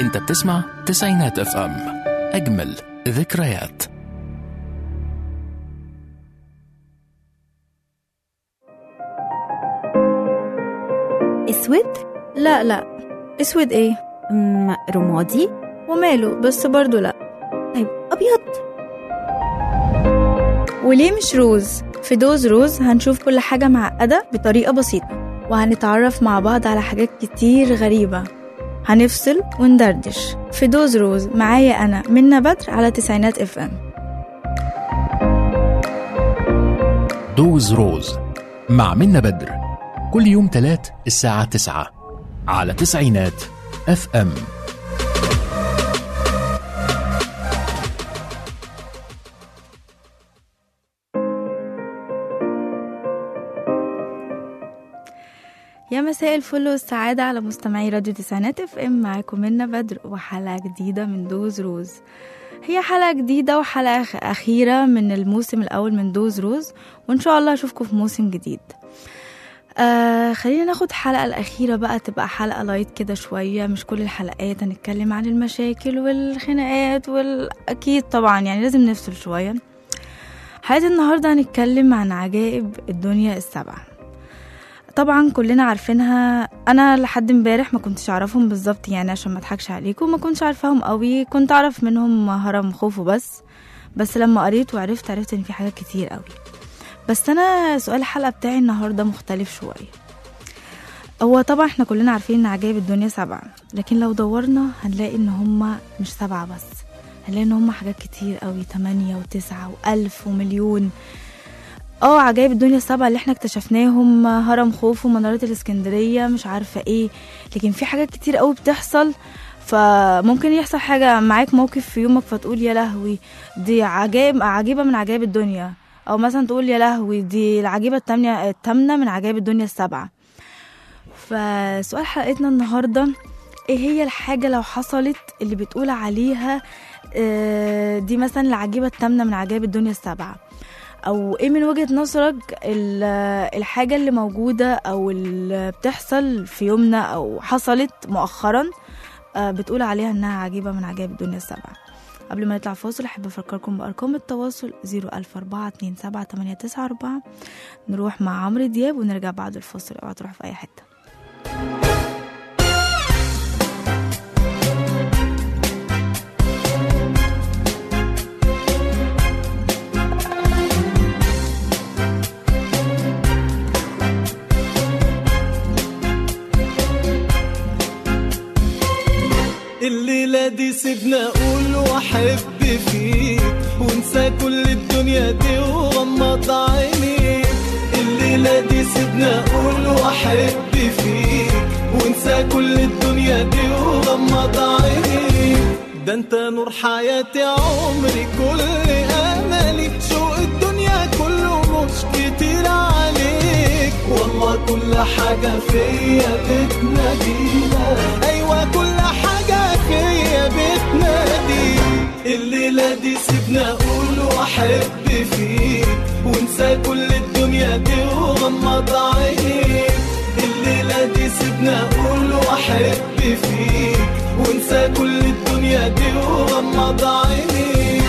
انت بتسمع تسعينات اف ام، اجمل ذكريات. اسود؟ لا اسود ايه؟ رمادي؟ وماله بس برضو لا. طيب ابيض؟ وليه مش روز؟ في دوز روز هنشوف كل حاجة معقدة بطريقة بسيطة، وهنتعرف مع بعض على حاجات كتير غريبة، هنفصل وندردش في دوز روز. معايا أنا منى بدر على تسعينات اف ام. دوز روز مع منى بدر كل يوم تلات الساعة 9 على تسعينات اف ام. يا مساء الفل والسعادة على مستمعي راديو تسعينات اف ام، معاكم منى بدر وحلقة جديدة من دوز روز. هي حلقة جديدة وحلقة أخيرة من الموسم الأول من دوز روز، وإن شاء الله أشوفكم في موسم جديد. خلينا ناخد حلقة الأخيرة بقى تبقى حلقة لايت كده شوية، مش كل الحلقات هنتكلم عن المشاكل والخناقات، والأكيد طبعا يعني لازم نفصل شوية. حلقة النهاردة هنتكلم عن عجائب الدنيا السبع. طبعا كلنا عارفينها، انا لحد امبارح ما كنتش اعرفهم بالظبط يعني عشان ما اضحكش عليكم، ما كنتش عارفاهم قوي، كنت اعرف منهم هرم خوفو بس لما قريت وعرفت ان في حاجات كتير قوي. بس انا سؤال الحلقه بتاعي النهارده مختلف شويه. هو طبعا احنا كلنا عارفين ان عجائب الدنيا 7، لكن لو دورنا هنلاقي ان هم مش 7 بس، هنلاقي ان هم حاجات كتير قوي، 8 و9 و1000 ومليون. عجائب الدنيا 7 اللي احنا اكتشفناهم، هرم خوفو ومنارة الاسكندرية مش عارفة ايه، لكن في حاجات كتير قوي بتحصل. فممكن يحصل حاجة معاك، موقف في يومك فتقول يا لهوي دي عجيبة من عجائب الدنيا، او مثلا تقول يا لهوي دي العجيبة التامنة من عجائب الدنيا 7. فسؤال حلقتنا النهاردة، ايه هي الحاجة لو حصلت اللي بتقول عليها دي مثلا العجيبة التامنة من عجائب الدنيا 7؟ او ايه من وجهة نظرك الحاجة اللي موجودة او اللي بتحصل في يومنا او حصلت مؤخرا بتقول عليها انها عجيبة من عجائب الدنيا 7؟ قبل ما نطلع فاصل احب افكركم بارقام التواصل 004278994. نروح مع عمرو دياب ونرجع بعد الفاصل، اوعى تروح في اي حتة. الليلة دي سيبنا أقول وأحب فيك، ونسى كل الدنيا دي وغمض عينيك. الليلة دي سيبنا أقول وأحب فيك، ونسى كل الدنيا دي وغمض عينيك. ده أنت نور حياتي، عمري كل أملي، شوق الدنيا كله مش كتير عليك. والله كل حاجة فيا بتنادينا، أيوة كل حاجة فيا بتنادي. الليلة دي سيبنا أقول وأحب فيك، ونسى كل الدنيا دي وغمض عينيك. الليلة دي سيبنا أقول وأحب فيك، ونسى كل الدنيا دي وغمض عينيك.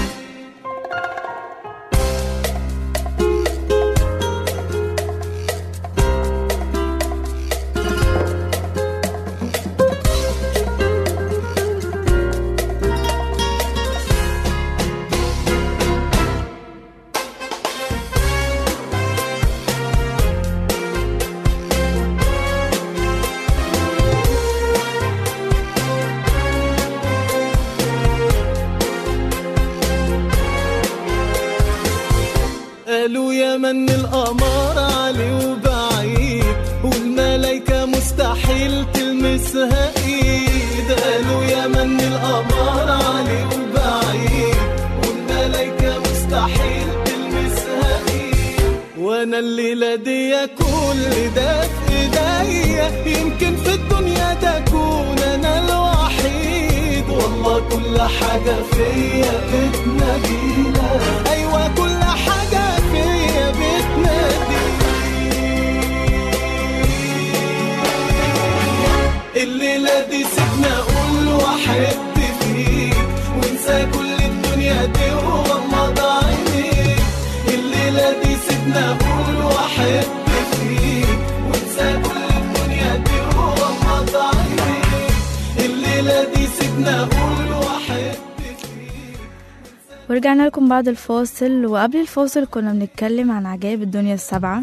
قالوا يا من القمر عليه وبعيد، والملايكة مستحيل تلمسها ايد. قالوا يا من القمر عليه وبعيد، والملايكة مستحيل تلمسها ايد. وانا الليلة دي كل ده في ايديا، يمكن في الدنيا تكون انا الوحيد. والله كل حاجة فيا بتنادينا، ايوه كل حاجة فيا بتنادي. الليلة دي سيبنا أقول وأحب ورجعنا لكم بعد الفاصل. وقبل الفاصل كنا بنتكلم عن عجائب الدنيا السبعة.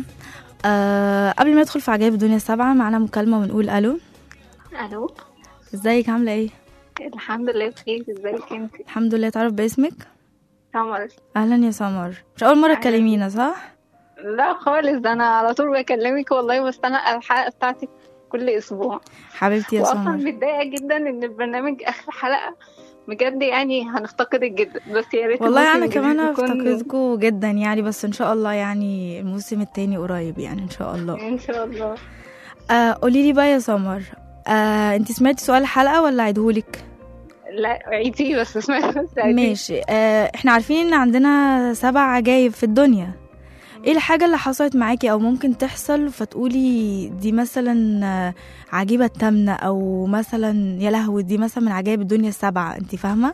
قبل ما ندخل في عجائب الدنيا السبعة معنا مكالمة ونقول ألو. الو، ازيك عاملة ايه؟ الحمد لله بخير. ازيك انت؟ الحمد لله. تعرف باسمك؟ سمر. أهلا يا سمر، مش أول مرة تكلمينا صح؟ لا خالص، ده انا على طول بكلمك والله، بس انا الحلقه بتاعتك كل اسبوع. حبيبتي يا واصلا سمر. متضايقه جدا ان البرنامج اخر حلقه، بجد يعني هنفتقدك جدا، بس يا ريت والله الموسم أنا الجديد كمان يكون- هفتقدكوا جدا يعني، بس إن شاء الله يعني الموسم التاني قريب يعني إن شاء الله. ان شاء الله. قوليلي بقى يا سمر، انتي سمعتي سؤال الحلقة ولا عيدهولك؟ لا عيدي بس اسمعي بس عيدي. ماشي. احنا عارفين ان عندنا 7 عجايب في الدنيا. ايه الحاجة اللي حصلت معاكي او ممكن تحصل فتقولي دي مثلا عجيبة التامنة، او مثلا يا لهوي دي مثلا من عجائب الدنيا السبعة؟ انتي فاهمة؟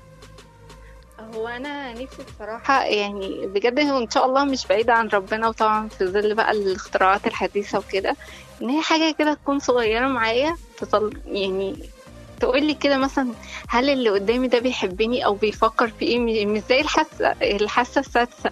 هو انا نفسي بصراحه يعني بجد هو ان شاء الله مش بعيده عن ربنا، وطبعا في ظل بقى الاختراعات الحديثه وكده، ان هي حاجه كده تكون صغيره معايا يعني تقول لي كده مثلا هل اللي قدامي ده بيحبني او بيفكر في ايه، مش زي الحاسه السادسه.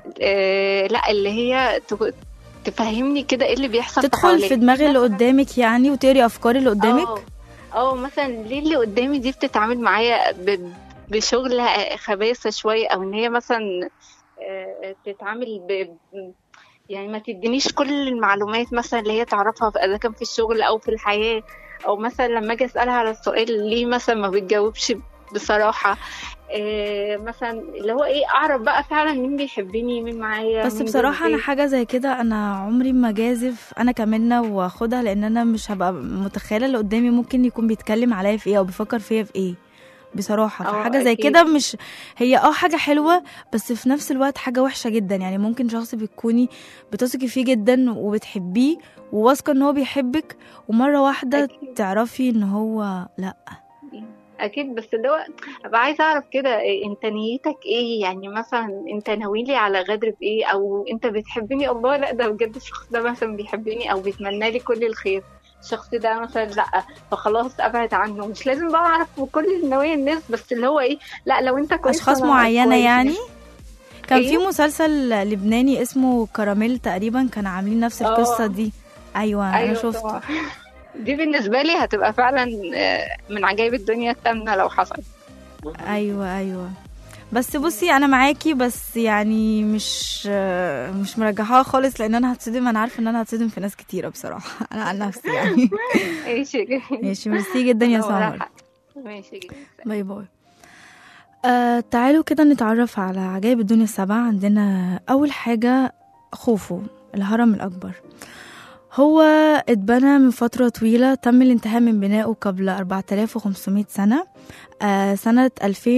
لا اللي هي تفهمني كده ايه اللي بيحصل تدخل حواليا. في دماغ اللي قدامك يعني وتقري افكار اللي قدامك. مثلا ليه اللي قدامي دي بتتعامل معايا بشغل خباثة شوية، او ان هي مثلا تتعامل يعني ما تدينيش كل المعلومات مثلا اللي هي تعرفها اذا كان في الشغل او في الحياة، او مثلا لما اجي اسألها على السؤال ليه مثلا ما بتجاوبش بصراحة. مثلا اللي هو ايه، اعرف بقى فعلا مين بيحبني مين معايا. بس مين بصراحة ضدي. أنا حاجة زي كده أنا عمري ما جازف أنا كمنة وأخدها، لأن أنا مش هبقى متخيلة اللي قدامي ممكن يكون بيتكلم عليا في إيه أو بيفكر فيا في إيه بصراحة. فحاجة زي أكيد. كده مش هي حاجة حلوة، بس في نفس الوقت حاجة وحشة جدا. يعني ممكن شخص بتكوني بتثقي فيه جدا وبتحبيه وواثقة إن هو بيحبك، ومرة واحدة أكيد. تعرفي إن هو لأ. اكيد، بس اللي هو ابقى عايزه اعرف كده انت نيتك ايه، يعني مثلا انت ناويلي على غدر بايه، او انت بتحبني الله لا ده بجد الشخص ده مثلا بيحبني او بيتمنى لي كل الخير، الشخص ده مثلا لا فخلاص ابعد عنه. مش لازم بقى اعرف كل نوايا الناس، بس اللي هو ايه، لا لو انت كويس أشخاص أنا معينة كويس. يعني. كان إيه؟ في مسلسل لبناني اسمه كراميل تقريبا، كان عاملين نفس القصة دي. أيوة أنا شفته. طبعا. دي بالنسبه لي هتبقى فعلا من عجائب الدنيا التامنه لو حصل. ايوه بس بصي انا معاكي، بس يعني مش مرجحاها خالص، لان انا هتصدم. انا عارفه ان انا هتصدم في ناس كتيره بصراحه. انا عن نفسي يعني. ماشي ميرسي جدا يا سمر. ماشي جدا. باي باي. تعالوا كده نتعرف على عجائب الدنيا السبعة. عندنا اول حاجه خوفو، الهرم الاكبر. هو اتبنى من فترة طويلة، تم الانتهاء من بنائه قبل 4500 سنة، سنة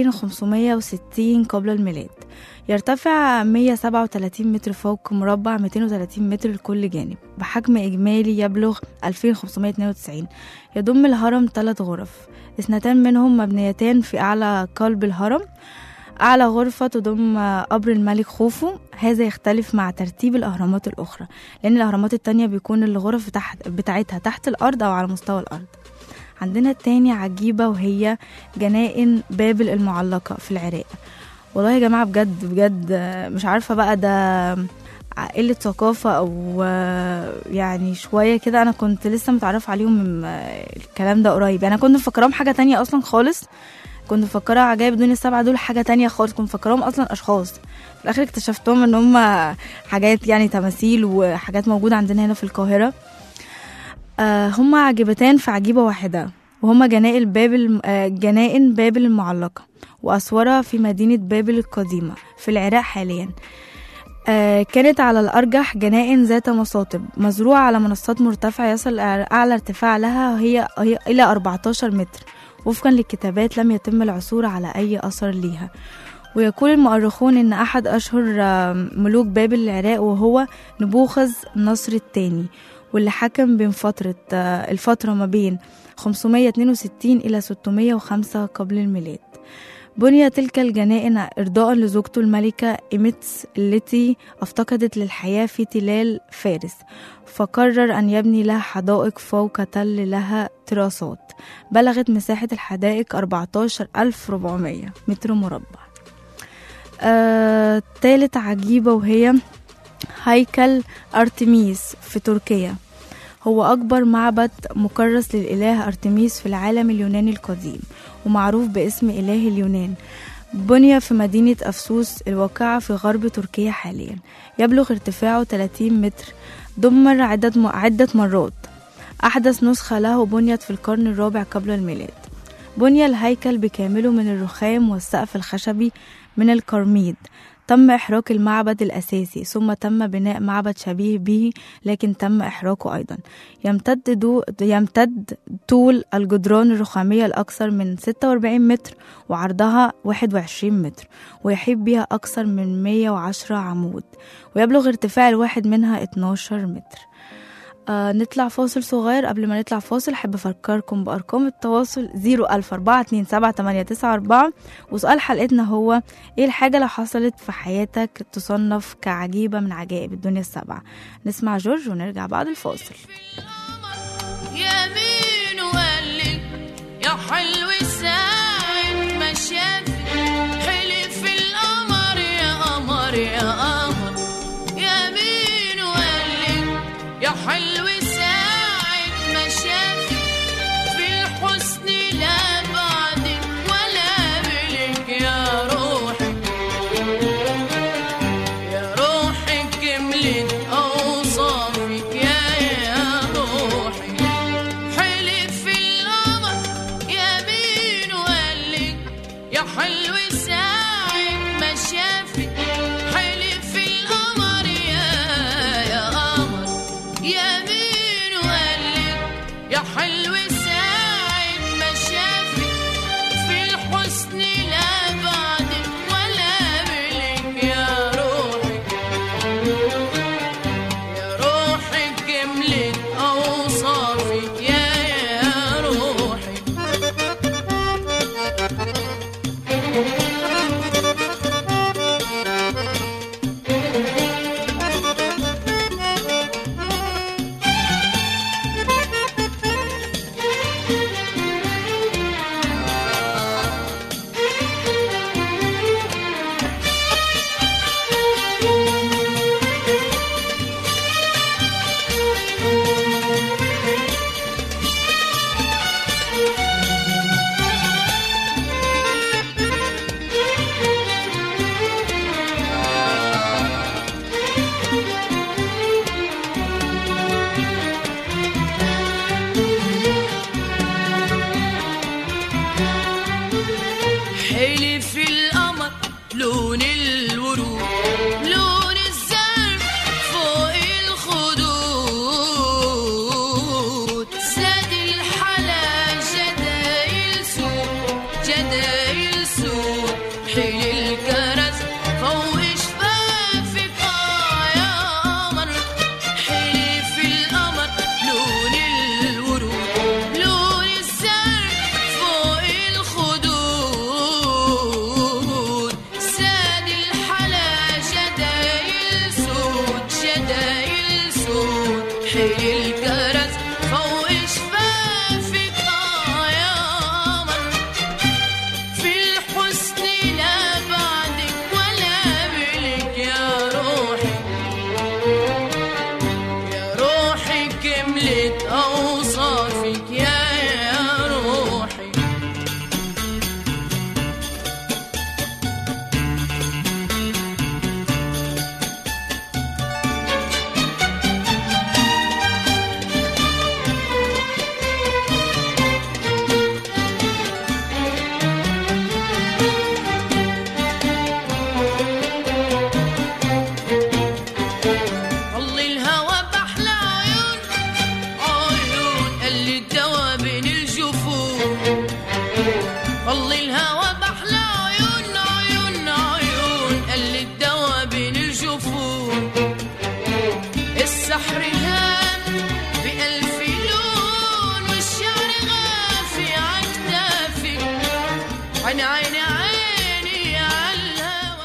2560 قبل الميلاد. يرتفع 137 متر فوق مربع 230 متر لكل جانب، بحجم إجمالي يبلغ 2592. يضم الهرم 3 غرف، 2 منهم مبنيتان في أعلى قلب الهرم. أعلى غرفة تضم قبر الملك خوفو، هذا يختلف مع ترتيب الأهرامات الأخرى، لأن الأهرامات التانية بيكون الغرف بتاعتها تحت الأرض أو على مستوى الأرض. عندنا التاني عجيبة، وهي جنائن بابل المعلقة في العراق. والله يا جماعة بجد مش عارفة بقى ده قلة ثقافة أو يعني شوية كده. أنا كنت لسه متعرف عليهم من الكلام ده قريب. أنا كنت مفكرهم حاجة تانية أصلا خالص، كنت مفكرة عجائب الدنيا السبعة دول حاجة تانية خالص، كنت مفكرهم أصلا أشخاص. في الآخر اكتشفتهم إن هم حاجات يعني تماثيل وحاجات موجودة عندنا هنا في القاهرة. هم عجيبتان في عجيبة واحدة، وهما جنائن بابل المعلقة وأسورة في مدينة بابل القديمة في العراق حاليا. كانت على الأرجح جنائن ذات مصاطب مزروعة على منصات مرتفعة يصل أعلى ارتفاع لها هي إلى 14 متر. وفقا للكتابات لم يتم العثور على أي أثر ليها. ويقول المؤرخون إن أحد أشهر ملوك بابل العراق وهو نبوخذ نصر الثاني، واللي حكم بين الفترة ما بين 562 إلى 605 قبل الميلاد. بني تلك الجنائن إرضاء لزوجته الملكة إيميتس التي افتقدت للحياة في تلال فارس، فقرر أن يبني لها حدائق فوق تل لها تراسات. بلغت مساحة الحدائق 14400 متر مربع. تالت عجيبة وهي هيكل أرتميس في تركيا. هو أكبر معبد مكرس للإله أرتميس في العالم اليوناني القديم، ومعروف باسم إله اليونان. بني في مدينة أفسوس الواقعة في غرب تركيا حاليا. يبلغ ارتفاعه 30 متر. دمر عدة مرات. أحدث نسخة له بنيت في القرن الرابع قبل الميلاد. بني الهيكل بكامله من الرخام والسقف الخشبي من القرميد. تم إحراق المعبد الأساسي، ثم تم بناء معبد شبيه به لكن تم إحراقه أيضا. يمتد طول الجدران الرخامية الأكثر من 46 متر وعرضها 21 متر، ويحيط بها أكثر من 110 عمود، ويبلغ ارتفاع الواحد منها 12 متر. نطلع فاصل صغير. قبل ما نطلع فاصل حب أفكركم بأرقام التواصل 004278994. وسؤال حلقتنا هو ايه الحاجة لو حصلت في حياتك تصنف كعجيبة من عجائب الدنيا السبعة؟ نسمع جورج ونرجع بعد الفاصل. يا مين وقلي يا حلو ساعد ما شاف حلف القمر يا قمر يا قمر. يا مين وقلي يا حلو ساعد ما شاف في الحسن لا بعد ولا بلك يا روحي. يا روحي كملت أوصافك يا روحي. حلف القمر يا مين وقالك يا حلو ساعد ما شافك. حلف القمر يا قمر. يا مين وقالك يا حلو ساعد ما شافك في الحسن لا بعد ولا بلك يا روحي. يا روحي كملت أوصافك يا روحي. حلف القمر لون الورود لون الزرق فوق الخدود. زاد الحلا جدايل سود جدايل سود. حل الكرز فوق شفافك يا قمر. حلف القمر لون الورود لون الزرق فوق الخدود. زاد الحلا جدايل سود جدايل سود. حل الكرز فوق شفافك يا قمر. في الحسن لا بعدك ولا بلك يا روحي. يا روحي كملت أوصافك يا روحي. والله الهوى بحلى عيون عيون اللي الدوا بين الجفون. والله الهوى بحلى عيون عيون عيون اللي الدوا بين الجفون. السحر هان بألف لون والشعر غافي عكتافك. عين عين عيني عالهوى.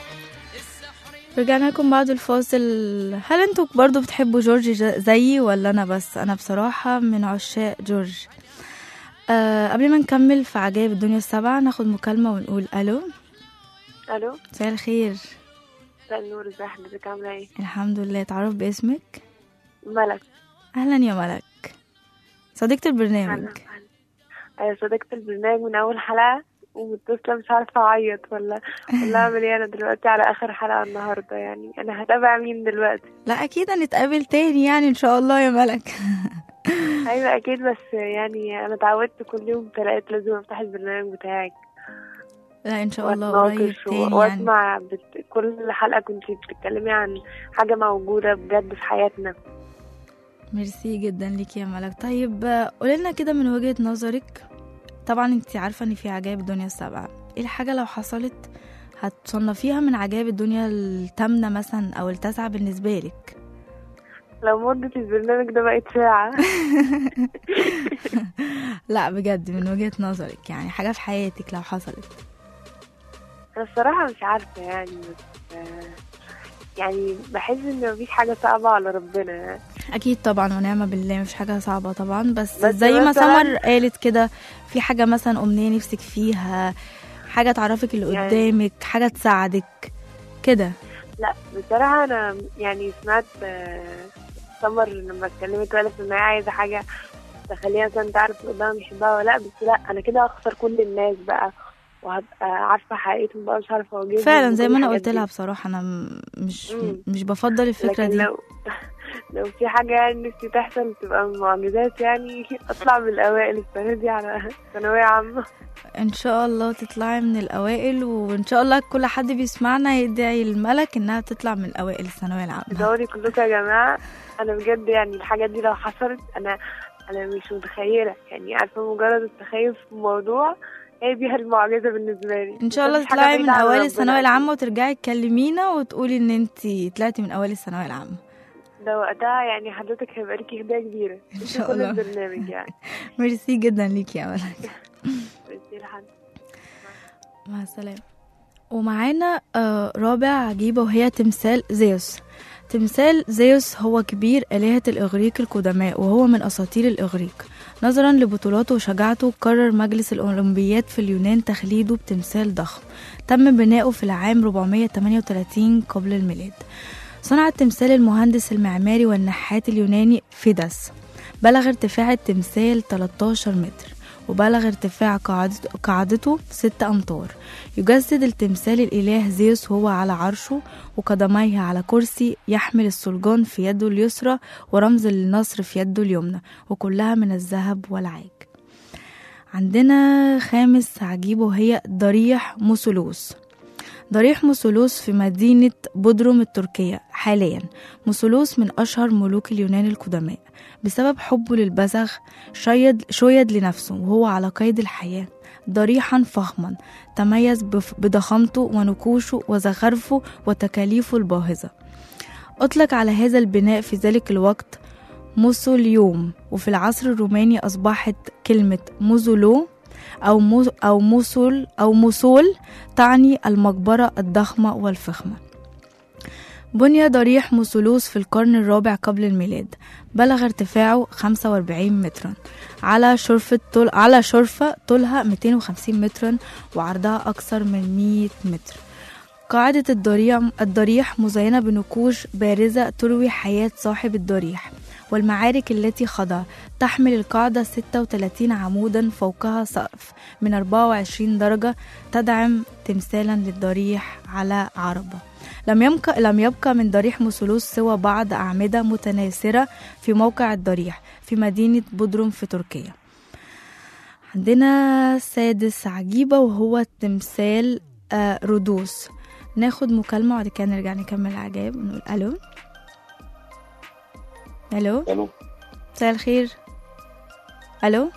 رجعنا لكم بعد الفاصل. هل انتوا برضو بتحبوا جورج زيي ولا انا بس؟ انا بصراحة من عشاق جورج. قبل ما نكمل في عجائب الدنيا السبعة ناخد مكالمة ونقول الو. الو، مساء الخير. مساء النور، ازي حضرتك؟ عامله ايه؟ الحمد لله. تعرف باسمك؟ ملك. اهلا يا ملك، صديقة البرنامج. ايوه صديقة البرنامج من اول حلقه، ومتصله مش عارفه اعيط ولا اعمل ايه. انا دلوقتي على اخر حلقه النهارده، يعني انا هتابع مين دلوقتي؟ لا اكيد هنتقابل تاني يعني ان شاء الله يا ملك. ايوه اكيد، بس يعني انا اتعودت كل يوم تلات لازم افتح البرنامج بتاعك. لا ان شاء الله قريب تاني يعني. واسمع كل حلقه كنت بتتكلمي عن حاجه موجوده بجد في حياتنا. ميرسي جدا ليك يا ملك. طيب قولي لنا كده من وجهة نظرك، طبعا انت عارفة ان في عجائب الدنيا السبعة، ايه الحاجة لو حصلت هتصنفيها من عجائب الدنيا الثامنة مثلا او التاسعة بالنسبة لك؟ لو مدة البرنامج ده بقت ساعة. لا بجد من وجهة نظرك يعني حاجة في حياتك لو حصلت. انا الصراحة مش عارفة يعني، بس يعني بحس ان مفيش حاجة صعبة على ربنا. اكيد طبعا ونعمة بالله مفيش حاجة صعبة طبعا، بس زي ما سمر قالت كده، في حاجة مثلا امنية نفسك فيها، حاجة تعرفك اللي يعني قدامك، حاجة تساعدك كده. لا بصراحة انا يعني سمعت سمر لما اتكلمت وقالت ان هي عايزة حاجة تخليها مثلا تعرف اللي قدامها يحبها ولا لا، بس لا انا كده هخسر كل الناس بقى وهبقى عارفة حقيقتهم بقى، مش عارفة اواجههم. فعلا زي ما انا قلت لها بصراحة انا مش بفضل الفكرة لكن دي. لو في حاجة يعني نفسي تحصل تبقى من معجزات، يعني اطلع من الاوائل السنة دي على ثانوية عامة. ان شاء الله تطلعي من الاوائل، وان شاء الله كل حد بيسمعنا يدعي الملك انها تطلع من الاوائل الثانويه العامه. دوري كلكم يا جماعة، انا بجد يعني الحاجات دي لو حصلت انا مش متخيلة، يعني عارفة مجرد التخيل في الموضوع هي دي المعجزة بالنسبة لي. ان شاء الله تطلعي من اوائل الثانويه العامه وترجعي تكلمينا وتقولي ان انتي طلعتي من اوائل الثانويه العامه. ده وقتها يعني حضرتك هيبقى ليكي هدية كبيرة ان شاء الله. كل البرنامج يعني. ميرسي جدا ليكي يا ملك. ميرسي لحد. مع السلامه. ومعانا رابع عجيبه وهي تمثال زيوس. تمثال زيوس هو كبير آلهة الإغريق القدماء، وهو من أساطير الإغريق. نظرا لبطولاته وشجاعته قرر مجلس الأولمبيات في اليونان تخليده بتمثال ضخم تم بناؤه في العام 438 قبل الميلاد. صنع التمثال المهندس المعماري والنحات اليوناني فيداس. بلغ ارتفاع التمثال 13 متر، وبلغ ارتفاع قاعدته 6 أمتار. يجسد التمثال الإله زيوس وهو على عرشه، وقدميه على كرسي يحمل السلجان في يده اليسرى ورمز النصر في يده اليمنى، وكلها من الذهب والعاج. عندنا خامس عجيب وهي ضريح موسولوس. ضريح موسولوس في مدينة بودروم التركية حاليا. موسولوس من أشهر ملوك اليونان القدماء. بسبب حبه للبزغ شيد لنفسه وهو على قيد الحياة. ضريحا فخما تميز بضخامته ونكوشه وزخرفه وتكاليفه الباهظة. أطلق على هذا البناء في ذلك الوقت موسوليوم، وفي العصر الروماني أصبحت كلمة موزولو أو موصول تعني المقبرة الضخمة والفخمة. بني ضريح موسولوس في القرن الرابع قبل الميلاد. بلغ ارتفاعه 45 مترا على شرفة طولها 250 مترا وعرضها أكثر من 100 متر. قاعدة الضريح مزينة بنقوش بارزة تروي حياة صاحب الضريح والمعارك التي خاضها. تحمل القاعدة 36 عمودا فوقها سقف من 24 درجة تدعم تمثالا للضريح على عربة. لم يبقى من ضريح موسولوس سوى بعض أعمدة متناثرة في موقع الضريح في مدينة بودروم في تركيا. عندنا سادس عجيبة وهو تمثال رودوس. ناخد مكالمة وبعد كده نرجع نكمل العجائب ونقول ألو. ألو مساء الخير. ألو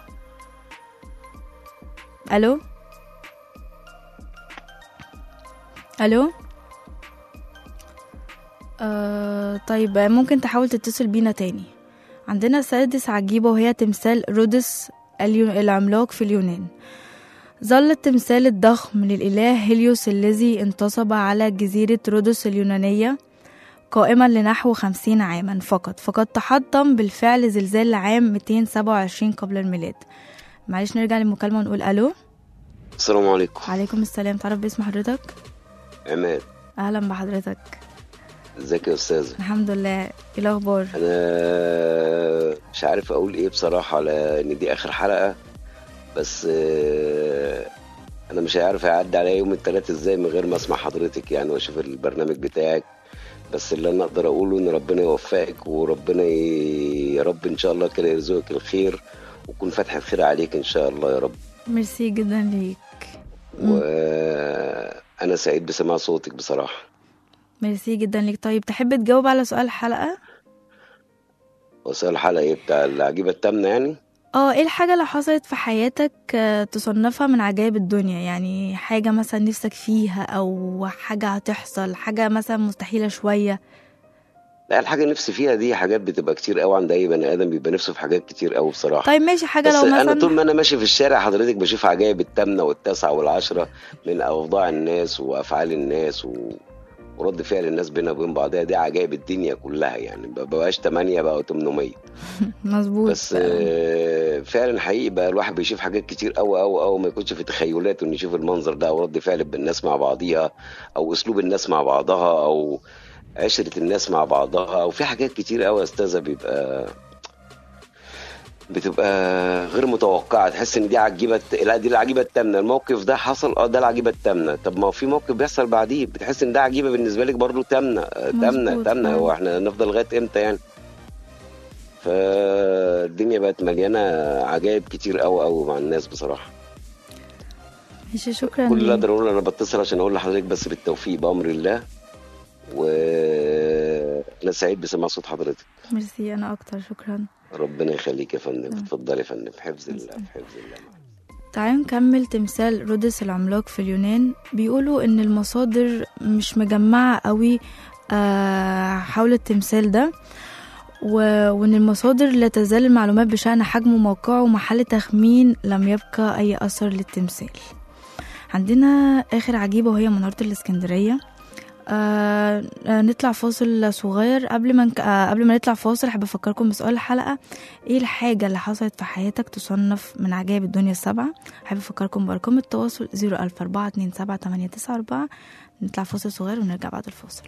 طيب ممكن تحاول تتصل بينا تاني. عندنا سادس عجيبة وهي تمثال رودس العملاق في اليونان. ظل التمثال الضخم للإله هيليوس الذي انتصب على جزيرة رودس اليونانية قائما لنحو 50 عاما فقد تحطم بالفعل زلزال عام 227 قبل الميلاد. معلش نرجع للمكالمة ونقول ألو. السلام عليكم. وعليكم السلام. تعرف باسم حضرتك؟ عماد. اهلا بحضرتك. ازيك يا استاذه؟ الحمد لله. ايه الاخبار؟ انا مش عارف اقول ايه بصراحه، لان دي اخر حلقه، بس انا مش عارف هيعدي عليا يوم الثلاث ازاي من غير ما اسمع حضرتك يعني واشوف البرنامج بتاعك. بس اللي انا اقدر اقوله ان ربنا يوفقك، وربنا يا رب ان شاء الله كده يرزقك الخير ويكون فتح الخير عليك ان شاء الله يا رب. ميرسي جدا ليك. وانا سعيد بسماع صوتك بصراحه. ميرسي جدا ليك. طيب تحب تجاوب على سؤال الحلقه؟ وسؤال الحلقه ايه؟ بتاع العجيبه التامنه يعني؟ ايه الحاجة اللي حصلت في حياتك تصنفها من عجائب الدنيا؟ يعني حاجة مثلا نفسك فيها، او حاجة هتحصل، حاجة مثلا مستحيلة شوية. لا، الحاجه نفسي فيها دي حاجات بتبقى كتير قوي عند اي بني ادم، بيبقى نفسه في حاجات كتير قوي بصراحه. طيب ماشي، حاجة بس لو مثلا انا طول ما انا ماشي في الشارع حضرتك بشوف عجائب التامنه والتاسعه والعشره من اوضاع الناس وافعال الناس ورد فعل الناس بينها وبين بعضها. دي عجائب الدنيا كلها يعني، ما بقاش 8 بقى 800. مظبوط. بس فعلا حقيقي بقى الواحد بيشوف حاجات كتير قوي قوي قوي ما يكونش في تخيلاته انه يشوف المنظر ده، او رد فعل الناس مع بعضيها، او اسلوب الناس مع بعضها، او عشرة الناس مع بعضها، او في حاجات كتير قوي يا استاذه بتبقى غير متوقعه. تحس ان دي عجيبه، لا دي العجيبه التامنه، الموقف ده حصل ده العجيبه التامنه. طب ما هو في موقف بيحصل بعديه بتحس ان ده عجيبه بالنسبه لك برضو تامنه تامنه. هو احنا نفضل لغايه امتى يعني؟ فالدنيا بقت مليانه عجائب كتير قوي قوي مع الناس بصراحه. ماشي، شكرا. كل اللي اقدر اقوله انا بتصل عشان اقول لحضرتك بس بالتوفيق بامر الله، وانا سعيد بسماع صوت حضرتك. ميرسي، انا اكتر. شكرا. ربنا يخليك يا فندم. اتفضلي يا فندم. حفظ الله في حفظ الله. تعالوا نكمل. تمثال رودس العملاق في اليونان، بيقولوا ان المصادر مش مجمعة قوي حول التمثال ده، وان المصادر لا تزال المعلومات بشأن حجمه وموقعه ومحل تخمين لم يبقى اي اثر للتمثال. عندنا اخر عجيبة وهي منارة الاسكندرية. نطلع فاصل صغير. قبل ما نطلع فاصل حابة افكركم بسؤال الحلقة: ايه الحاجة اللي حصلت في حياتك تصنف من عجائب الدنيا السبعة؟ حابة افكركم بارقام التواصل 004278994. نطلع فاصل صغير ونرجع بعد الفاصل.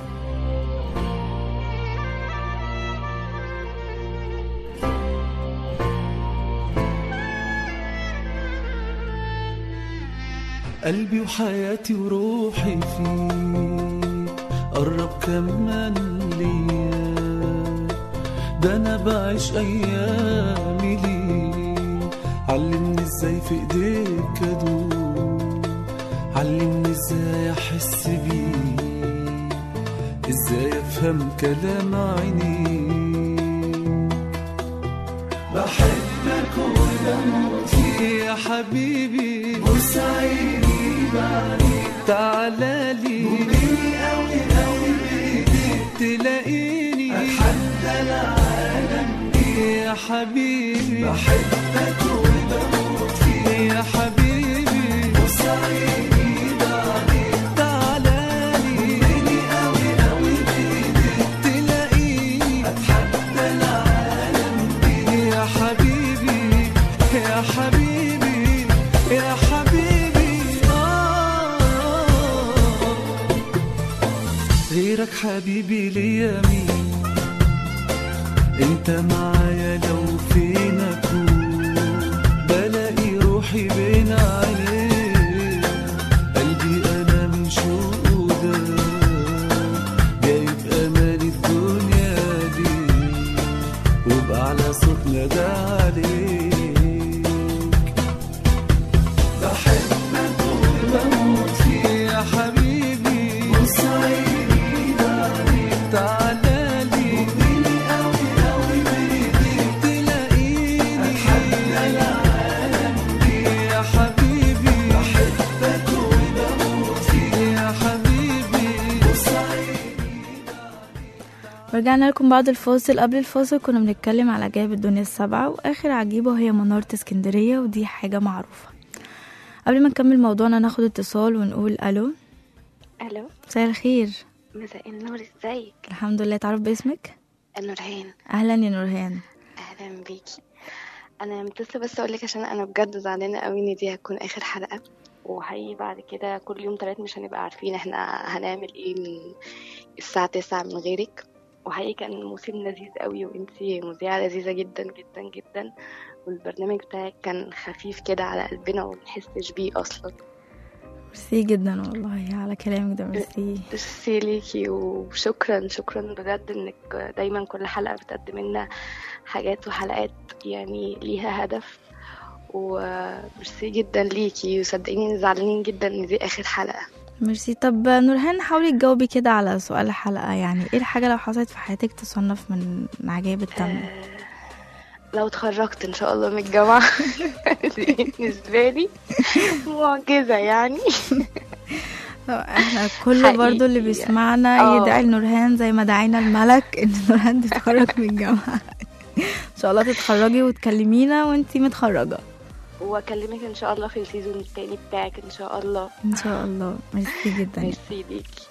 قلبي وحياتي وروحي فيك، قرب كمان ليا، ده انا بعيش ايامي ليك. علمني ازاي في ايديك ادوب، علمني ازاي احس بيك، ازاي افهم كلام عينيك. بحبك وبموت فيك يا حبيبي، بوسعيني تعالالي وبيني قوي قوي بايديك، تلاقيني اتحدى العالم يا حبيبي. بحبك وبموت فيك يا حبيبي، بوسعيني تعالالي وبيني قوي قوي بايديك، تلاقيني اتحدى العالم يا حبيبي يا حبيبي يا حبيبي. غيرك حبيبي ليا مين؟ انت معايا لو فين اكون، بلاقي روحي بين عينيك. قلبي انا من شوقه ده جايب امالي الدنيا دي، وبأعلى صوت نادى عليك. بحبك وبموت فيك يا حبيبي، بوسعيني تعالالي وبيني قوي قوي بايديك، تلاقيني اتحدى العالم يا حبيبي. بحبك وبموت فيك يا حبيبي، ورجعنا لكم بعد الفاصل. قبل الفاصل كنا بنتكلم على عجائب الدنيا السبعة، واخر عجيبة هي منارة اسكندرية، ودي حاجة معروفة. قبل ما نكمل موضوعنا ناخد اتصال ونقول الو. الو، مساء الخير. مساء النور، ازيك؟ الحمد لله. تعرف باسمك؟ نورهان. اهلا يا نورهان. اهلا بيكي. انا متصله بس اقولك عشان انا بجد زعلانه قوي ان دي هتكون اخر حلقه. وحقيقي بعد كده كل يوم تلات مش هنبقى عارفين احنا هنعمل ايه من الساعة 9 من غيرك. وحقيقي كان موسم لذيذ قوي، وانتي مذيعة لذيذة جدا جدا جدا، والبرنامج بتاعك كان خفيف كده على قلبنا ومنحسش بيه اصلا. ميرسي جدا والله على كلامك ده، ميرسي. ميرسي ليكي وشكرا شكرا بجد انك دايما كل حلقة بتقدم لنا حاجات وحلقات يعني ليها هدف. وميرسي جدا ليكي، وصدقيني زعلانين جدا ان دي اخر حلقة. ميرسي. طب نورهان، حاولي تجاوبي كده على سؤال الحلقة، يعني ايه الحاجة لو حصلت في حياتك تصنف من عجائب التامنة؟ لو اتخرجت ان شاء الله من الجامعة دي بالنسبة لي معجزة يعني. احنا كل حقيقي برضو اللي بيسمعنا يدعي لنورهان زي ما دعينا الملك ان نورهان تتخرج من الجامعة. ان شاء الله تتخرجي وتكلمينا وانتي متخرجة، واكلمك ان شاء الله في السيزون التاني بتاعك ان شاء الله. ان شاء الله. ميرسي جدا. ميرسي ليكي.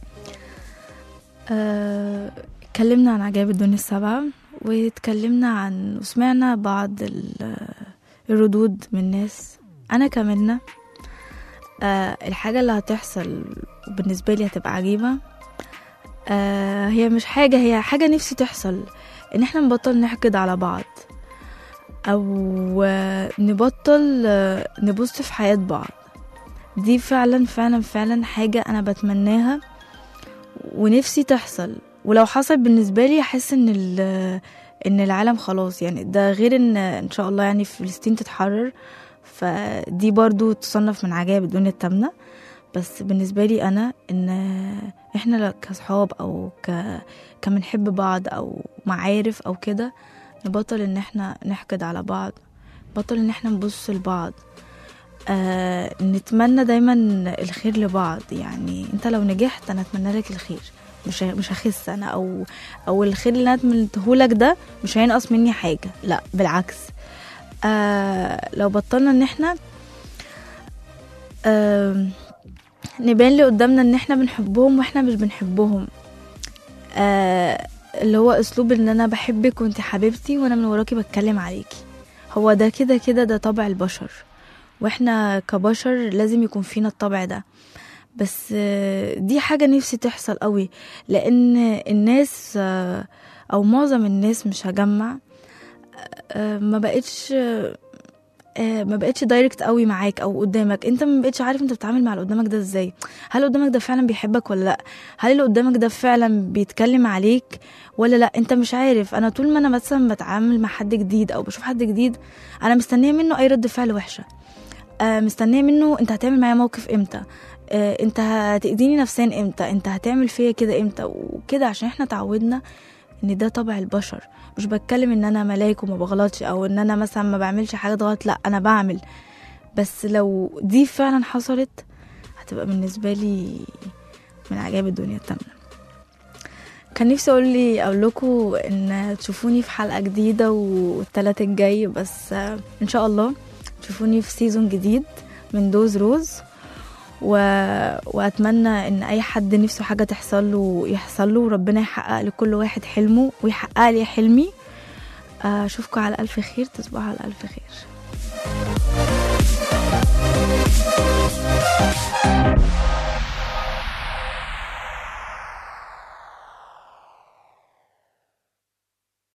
اتكلمنا عن عجائب الدنيا السبعة، واتكلمنا عن وسمعنا بعض الردود من الناس. انا كملنا الحاجة اللي هتحصل بالنسبة لي هتبقى عجيبة. هي مش حاجة، هي حاجة نفسي تحصل، ان احنا نبطل نحقد على بعض، او نبطل نبص في حياة بعض. دي فعلا فعلا فعلا حاجة انا بتمناها ونفسي تحصل. ولو حصل بالنسبة لي احس ان العالم خلاص، يعني ده غير ان شاء الله يعني فلسطين تتحرر، فدي برضو تصنف من عجائب الدنيا التامنة. بس بالنسبة لي انا ان احنا كصحاب او كمنحب بعض او معارف او كده نبطل ان احنا نحقد على بعض، نبطل ان احنا نبص لبعض، نتمنى دايما الخير لبعض. يعني انت لو نجحت انا اتمنى لك الخير، مش هخس انا، او الخير اللي انا اتمنيتهولك ده مش هينقص مني حاجة، لا بالعكس. لو بطلنا ان احنا نبان اللي قدامنا ان احنا بنحبهم واحنا مش بنحبهم، اللي هو اسلوب ان انا بحبك وانت حبيبتي وانا من وراكي بتكلم عليكي، هو ده كده كده ده طبع البشر، واحنا كبشر لازم يكون فينا الطبع ده. بس دي حاجة نفسي تحصل قوي، لان الناس او معظم الناس مش هجمع ما بقتش دايركت قوي معاك او قدامك. انت ما بقتش عارف انت بتتعامل مع اللي قدامك ده ازاي، هل اللي قدامك ده فعلا بيحبك ولا لا، هل اللي قدامك ده فعلا بيتكلم عليك ولا لا، انت مش عارف. انا طول ما انا مثلا بتعامل مع حد جديد او بشوف حد جديد انا مستنيه منه اي رد فعل وحشه، مستنيه منه انت هتعمل معايا موقف امتى، انت هتأذيني نفسيا امتى، انت هتعمل فيا كده امتى وكده، عشان احنا تعودنا ان ده طبع البشر. مش بتكلم ان انا ملاك وما بغلطش او ان انا مثلا ما بعملش حاجه غلط، لا انا بعمل. بس لو دي فعلا حصلت هتبقى بالنسبه لي من عجائب الدنيا التامنة. كان نفسي اقول لكم ان تشوفوني في حلقه جديده والثلاث الجاي، بس ان شاء الله تشوفوني في سيزون جديد من دوز روز. واتمنى ان اي حد نفسه حاجه تحصل له يحصل له، وربنا يحقق لكل واحد حلمه ويحقق لي حلمي. اشوفكم على الف خير، تصبحوا على الف خير.